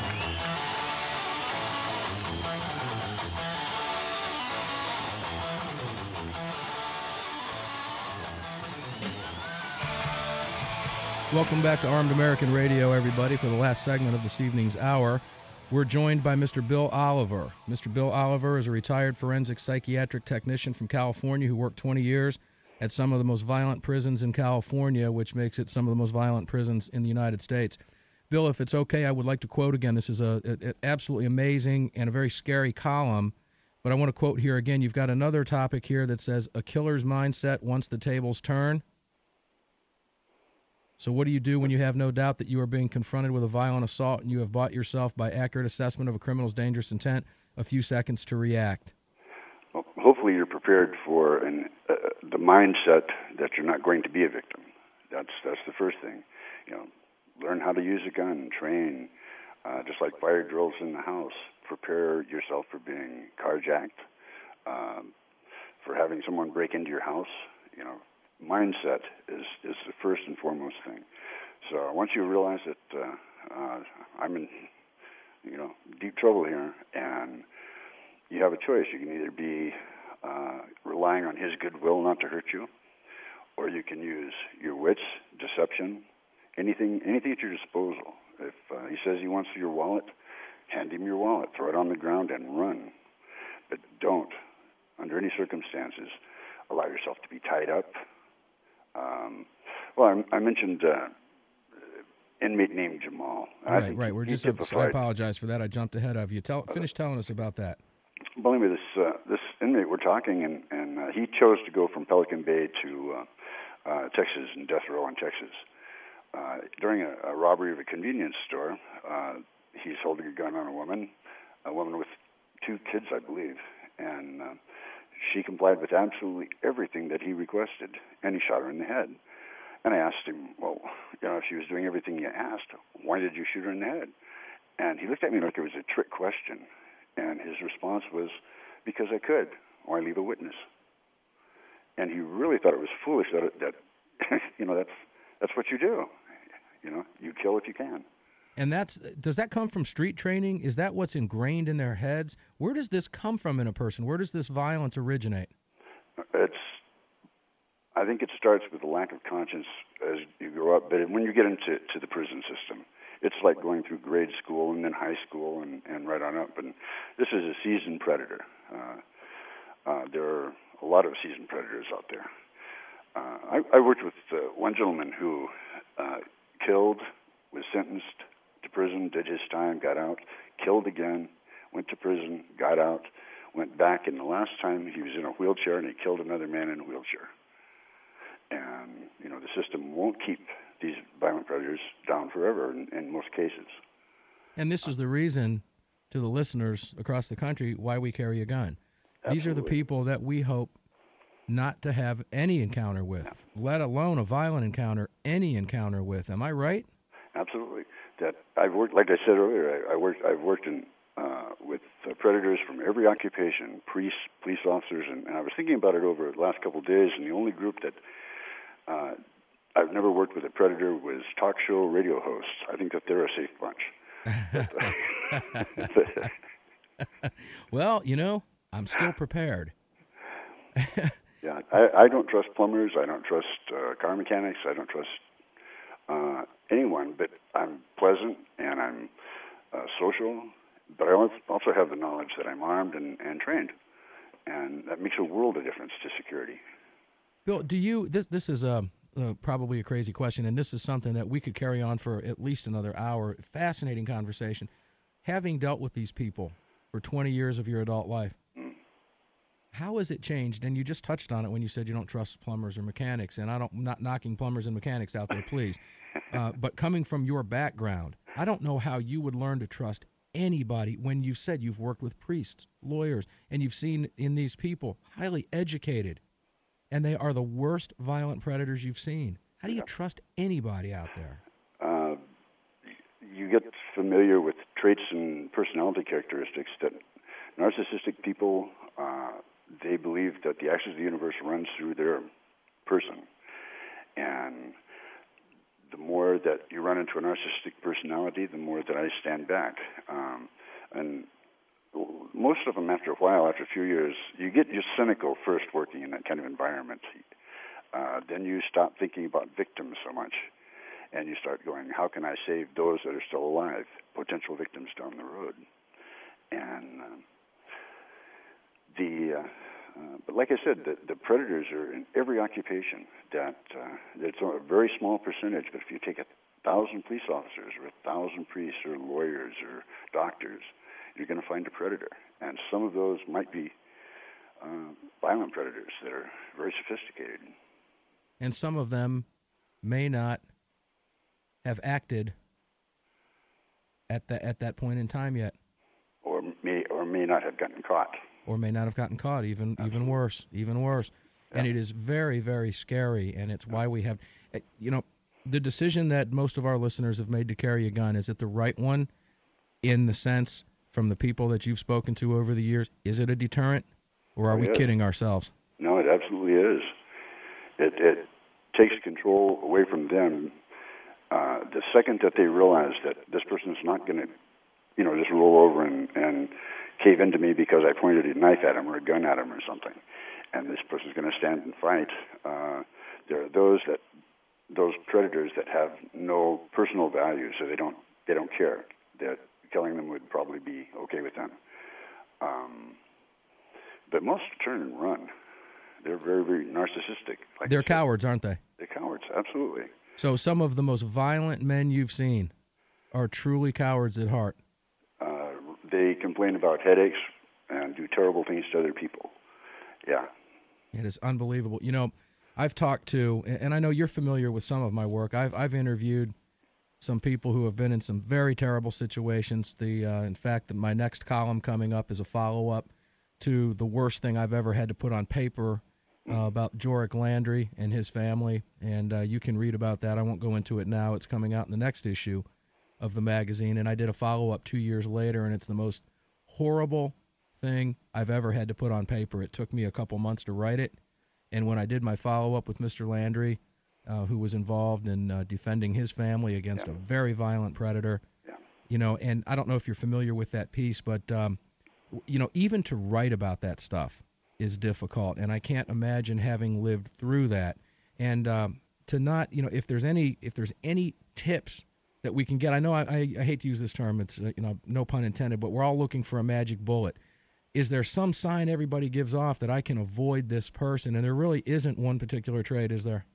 Welcome back to Armed American Radio, everybody, for the last segment of this evening's hour. We're joined by Mister Bill Oliver. Mister Bill Oliver is a retired forensic psychiatric technician from California who worked twenty years at some of the most violent prisons in California, which makes it some of the most violent prisons in the United States. Bill, if it's okay, I would like to quote again. This is a, a, a absolutely amazing and a very scary column, but I want to quote here again. You've got another topic here that says, a killer's mindset once the tables turn. So what do you do when you have no doubt that you are being confronted with a violent assault and you have bought yourself, by accurate assessment of a criminal's dangerous intent, a few seconds to react? Well, hopefully you're prepared for an, uh, the mindset that you're not going to be a victim. That's that's the first thing. You know, learn how to use a gun, train, uh, just like fire drills in the house. Prepare yourself for being carjacked, um, for having someone break into your house. You know, mindset is, is the first and foremost thing. So once you realize that uh, uh, I'm in, you know, deep trouble here, and you have a choice. You can either be uh, relying on his goodwill not to hurt you, or you can use your wits, deception, anything, anything at your disposal. If uh, he says he wants your wallet, hand him your wallet, throw it on the ground, and run. But don't, under any circumstances, allow yourself to be tied up. Um, well, I, I mentioned uh, inmate named Jamal. Right, right. We're just. I apologize for that. I jumped ahead of you. Tell, finish telling us about that. Well, anyway, this uh, this inmate we're talking, and and uh, he chose to go from Pelican Bay to uh, uh, Texas and death row in Texas. Uh, during a, a robbery of a convenience store, uh, he's holding a gun on a woman, a woman with two kids, I believe, and. Uh, She complied with absolutely everything that he requested, and he shot her in the head. And I asked him, well, you know, if she was doing everything you asked, why did you shoot her in the head? And he looked at me like it was a trick question. And his response was, because I could. Why leave a witness? And he really thought it was foolish that, that you know, that's that's what you do. You know, you kill if you can. And that's does that come from street training? Is that what's ingrained in their heads? Where does this come from in a person? Where does this violence originate? It's, I think it starts with a lack of conscience as you grow up. But when you get into to the prison system, it's like going through grade school and then high school and, and right on up. And this is a seasoned predator. Uh, uh, there are a lot of seasoned predators out there. Uh, I, I worked with uh, one gentleman who uh, killed, was sentenced to prison, did his time, got out, killed again, went to prison, got out, went back, and the last time he was in a wheelchair and he killed another man in a wheelchair. And, you know, the system won't keep these violent predators down forever in, in most cases. And this is the reason, to the listeners across the country, why we carry a gun. Absolutely. These are the people that we hope not to have any encounter with, yeah. let alone a violent encounter, any encounter with. Am I right? Absolutely. That I've worked, like I said earlier, I, I worked. I've worked in uh, with uh, predators from every occupation, priests, police officers, and, and I was thinking about it over the last couple of days. And the only group that uh, I've never worked with a predator was talk show radio hosts. I think that they're a safe bunch. Well, you know, I'm still prepared. Yeah, I, I don't trust plumbers. I don't trust uh, car mechanics. I don't trust uh, anyone. But I'm pleasant and I'm uh, social. But I also have the knowledge that I'm armed and, and trained, and that makes a world of difference to security. Bill, do you? This this is a uh, probably a crazy question, and this is something that we could carry on for at least another hour. Fascinating conversation. Having dealt with these people for twenty years of your adult life. How has it changed? And you just touched on it when you said you don't trust plumbers or mechanics, and I don't, I'm not knocking plumbers and mechanics out there, please. Uh, but coming from your background, I don't know how you would learn to trust anybody when you've said you've worked with priests, lawyers, and you've seen in these people highly educated, and they are the worst violent predators you've seen. How do you trust anybody out there? Uh, you get familiar with traits and personality characteristics that narcissistic people uh, they believe that the actions of the universe runs through their person. And the more that you run into a narcissistic personality, the more that I stand back. Um, and most of them, after a while, after a few years, you get just cynical first working in that kind of environment. Uh, then you stop thinking about victims so much. And you start going, how can I save those that are still alive, potential victims down the road? And uh, The, uh, uh, but like I said, the, the predators are in every occupation. That uh, it's a very small percentage, but if you take a thousand police officers or a thousand priests or lawyers or doctors, you're going to find a predator. And some of those might be uh, violent predators that are very sophisticated. And some of them may not have acted at the, at that point in time yet. Or may or may not have gotten caught. Or may not have gotten caught, even Absolutely. even worse, even worse. Yeah. And it is very, very scary, and it's why we have, you know, the decision that most of our listeners have made to carry a gun, is it the right one in the sense from the people that you've spoken to over the years? Is it a deterrent, or are it we is. kidding ourselves? No, it absolutely is. It, it takes control away from them. Uh, the second that they realize that this person is not going to, you know, just roll over and, and cave into me because I pointed a knife at him or a gun at him or something, and this person's going to stand and fight. Uh, there are those that, those predators that have no personal value, so they don't, they don't care. That killing them would probably be okay with them. Um, but most turn and run. They're very, very narcissistic. Like They're cowards, aren't they? They're cowards, absolutely. So some of the most violent men you've seen are truly cowards at heart. Uh, they complain about headaches and do terrible things to other people. Yeah. It is unbelievable. You know, I've talked to, and I know you're familiar with some of my work. I've I've interviewed some people who have been in some very terrible situations. The uh, in fact, my next column coming up is a follow-up to the worst thing I've ever had to put on paper uh, about Jorik Landry and his family, and uh, you can read about that. I won't go into it now. It's coming out in the next issue of the magazine, and I did a follow-up two years later, and it's the most horrible thing I've ever had to put on paper. It took me a couple months to write it, and when I did my follow-up with Mister Landry, uh, who was involved in uh, defending his family against yeah. a very violent predator, yeah. you know, and I don't know if you're familiar with that piece, but, um, you know, even to write about that stuff is difficult, and I can't imagine having lived through that. And um, to not, you know, if there's any if there's any tips that we can get, I know I, I, I hate to use this term, it's uh, you know, no pun intended, but we're all looking for a magic bullet. Is there some sign everybody gives off that I can avoid this person? And there really isn't one particular trait, is there?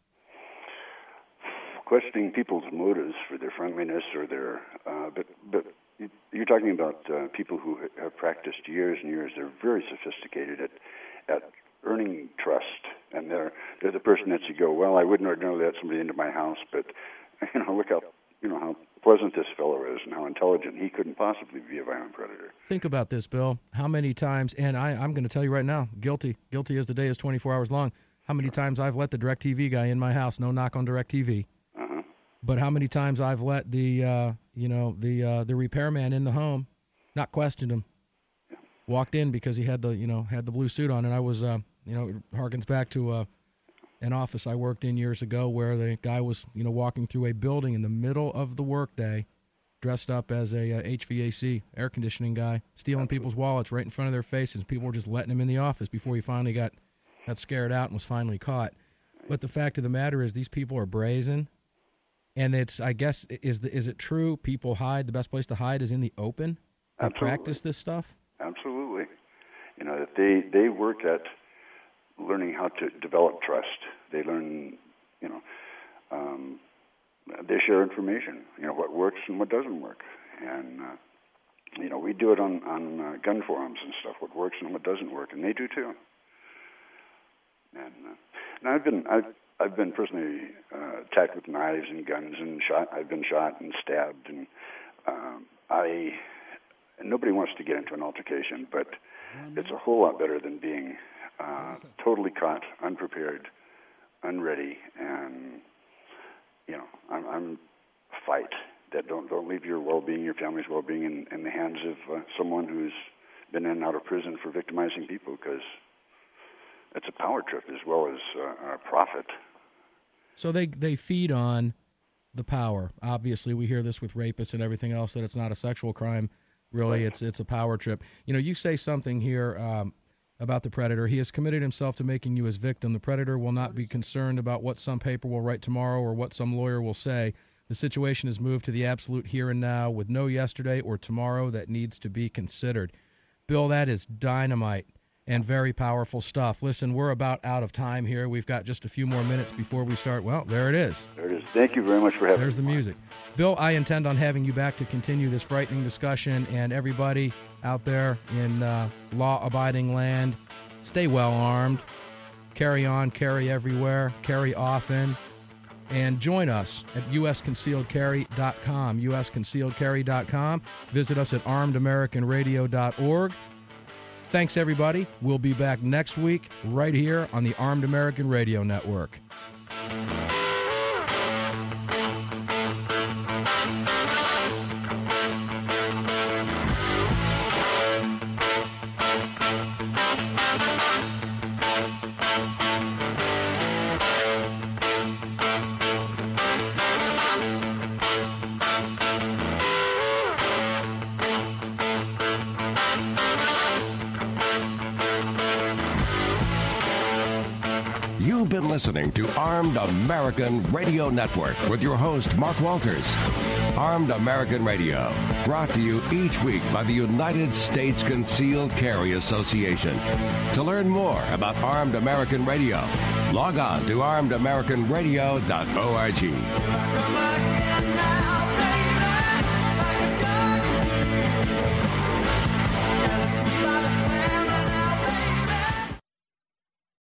Questioning people's motives for their friendliness or their, uh, but but you're talking about uh, people who have practiced years and years. They're very sophisticated at at earning trust, and they're they're the person that you go, well, I wouldn't ordinarily let somebody into my house, but you know, look how you know how pleasant this fellow is and how intelligent. He couldn't possibly be a violent predator. Think about this, Bill. How many times, and I, I'm going to tell you right now, guilty, guilty as the day is twenty-four hours long. How many times I've let the DirecTV guy in my house? No knock on DirecTV. Uh-huh. But how many times I've let the, uh, you know, the uh, the repairman in the home, not questioned him, yeah. Walked in because he had the, you know, had the blue suit on, and I was, uh, you know, it harkens back to uh, an office I worked in years ago where the guy was, you know, walking through a building in the middle of the workday, dressed up as a uh, H V A C air conditioning guy, stealing people's wallets right in front of their faces. People were just letting him in the office before he finally got got scared out and was finally caught. But the fact of the matter is, these people are brazen. And it's, I guess, is the, is it true people hide, the best place to hide is in the open? They practice this stuff? Absolutely. You know, they, they work at learning how to develop trust. They learn, you know, um, they share information, you know, what works and what doesn't work. And, uh, you know, we do it on, on uh, gun forums and stuff, what works and what doesn't work, and they do too. And, uh, and I've been, I've, I've been personally uh, attacked with knives and guns and shot. I've been shot and stabbed, and um, I. And nobody wants to get into an altercation, but it's a whole lot better than being uh, totally caught, unprepared, unready, and you know, I'm, I'm fight that don't don't leave your well-being, your family's well-being, in, in the hands of uh, someone who's been in and out of prison for victimizing people, because it's a power trip as well as uh, a profit. So they they feed on the power. Obviously, we hear this with rapists and everything else, that it's not a sexual crime. Really, right. it's it's a power trip. You know, you say something here um, about the predator. He has committed himself to making you his victim. The predator will not be concerned about what some paper will write tomorrow or what some lawyer will say. The situation is moved to the absolute here and now with no yesterday or tomorrow that needs to be considered. Bill, that is dynamite and very powerful stuff. Listen, we're about out of time here. We've got just a few more minutes before we start. Well, there it is. There it is. Thank you very much for having me. There's the music. Bill, I intend on having you back to continue this frightening discussion, and everybody out there in uh, law-abiding land, stay well armed, carry on, carry everywhere, carry often, and join us at U S concealed carry dot com, U S concealed carry dot com. Visit us at armed american radio dot org. Thanks, everybody. We'll be back next week right here on the Armed American Radio Network. You've been listening to Armed American Radio Network with your host, Mark Walters. Armed American Radio, brought to you each week by the United States Concealed Carry Association. To learn more about Armed American Radio, log on to armed american radio dot org.